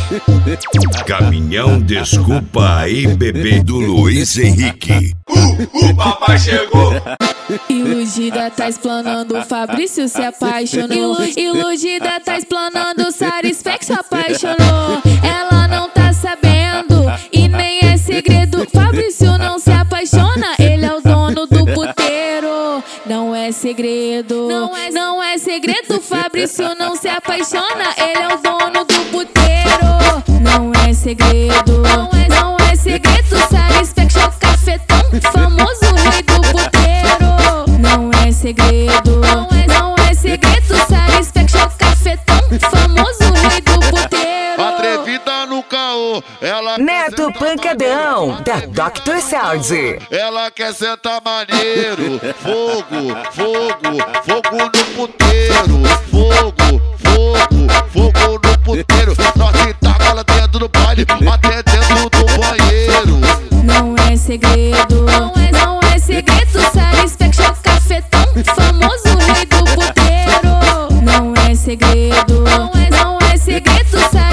Caminhão Desculpa Aí Bebê do Luiz Henrique. O papai chegou. Iludida tá explanando, o Fabrício se apaixonou. Iludida tá explanando, Satisfax se apaixonou. Ela não tá sabendo e nem é segredo. Fabrício não se apaixona, ele é o dono do puteiro. Não é segredo, não é segredo. Fabrício não se apaixona, ele é o dono do puteiro. Não é segredo, não é segredo. Satisfax é o cafetão, famoso rei do puteiro. Não é segredo, não é segredo. Satisfax é o cafetão, famoso rei do puteiro. Atrevida no caô, ela Neto Pancadão, da Dr. Sound. Ela quer sentar maneiro. Fogo, fogo, fogo no puteiro. Fogo, fogo, fogo no puteiro. Nós se taca lá dentro do baile, até dentro do banheiro. Não é segredo, não é segredo. Satisfax é o cafetão, famoso rei do puteiro. Não é segredo, não é segredo.